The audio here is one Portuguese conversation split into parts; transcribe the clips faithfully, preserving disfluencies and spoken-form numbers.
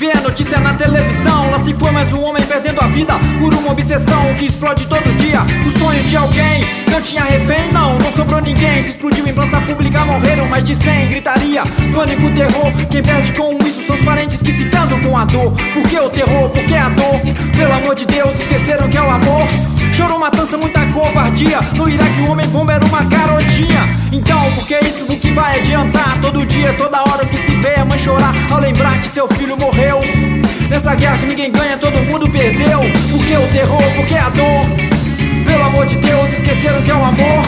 vê a notícia na televisão. Lá se foi mais um homem perdendo a vida por uma obsessão que explode todo dia os sonhos de alguém. Não tinha refém, não, não sobrou ninguém. Se explodiu em praça pública, morreram mais de cem. Gritaria, pânico, terror. Quem perde com isso são os parentes que se casam com a dor. Por que o terror? Por que a dor? Pelo amor de Deus, esqueceram que é o amor. Chorou, matança, muita covardia. No Iraque o homem bomba era uma garotinha. Então, por que isso? O que vai adiantar? Todo dia, toda hora que se vê a mãe chorar ao lembrar que seu filho morreu. Nessa guerra que ninguém ganha, todo mundo perdeu. Por que o terror? Por que a dor? Pelo amor de Deus, esqueceram que é o amor.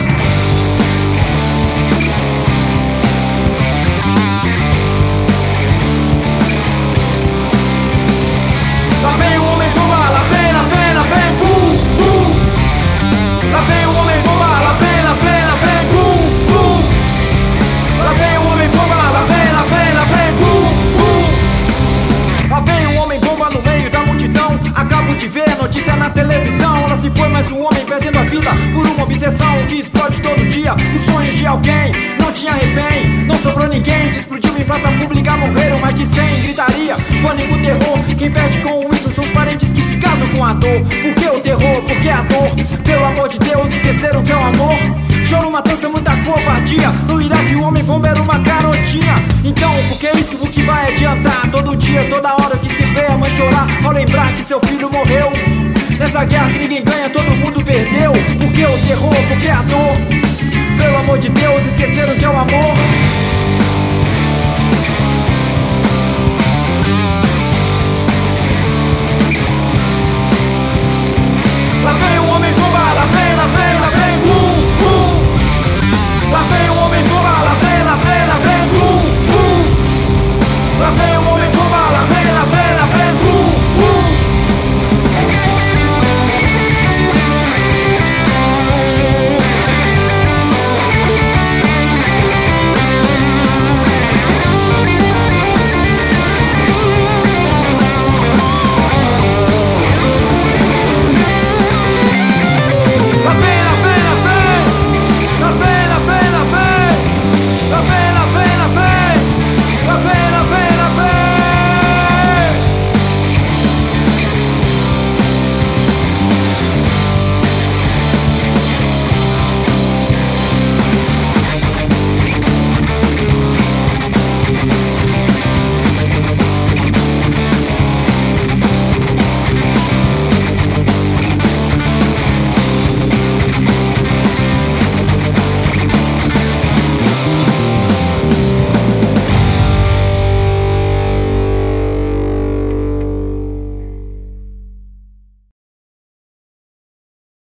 Lá vem o homem bomba, lá vem, lá vem, lá vem, bum, bum. Lá vem o homem bomba, lá vem, lá vem, lá vem, bum, bum. Lá vem o homem bomba, lá vem, lá vem, lá vem, bum, bum. Lá vem o homem bomba no meio da multidão. Acabo de ver a notícia na televisão. Lá se foi mais um homem perdendo a vida por uma obsessão que explode todo dia os sonhos de alguém. Não tinha refém, não sobrou ninguém. Se explodiu em praça pública, morreram mais de cem. Gritaria, pânico, terror. Quem perde com isso são os parentes que se casam com a dor. Por que o terror? Por que a dor? Pelo amor de Deus, esqueceram que é o amor. Choro, matança, muita covardia. No Iraque o homem bomba era uma garotinha. Então, por que isso? O que vai adiantar? Todo dia, toda hora que se vê a mãe chorar ao lembrar que seu filho morreu. Nessa guerra que ninguém ganha, todo mundo perdeu. Por que o terror? Por que a dor? Pelo amor de Deus, esqueceram que é o amor.